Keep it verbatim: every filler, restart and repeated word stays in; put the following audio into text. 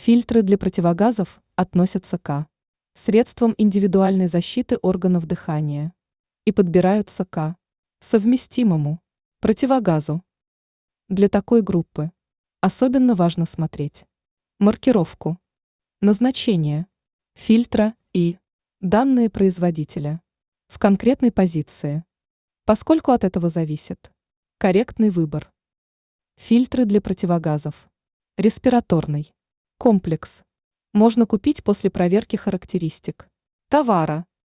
Фильтры для противогазов относятся к средствам индивидуальной защиты органов дыхания и подбираются к совместимому противогазу. Для такой группы особенно важно смотреть маркировку, назначение фильтра и данные производителя в конкретной позиции, поскольку от этого зависит корректный выбор. Фильтры для противогазов. Респираторный комплекс можно купить после проверки характеристик товара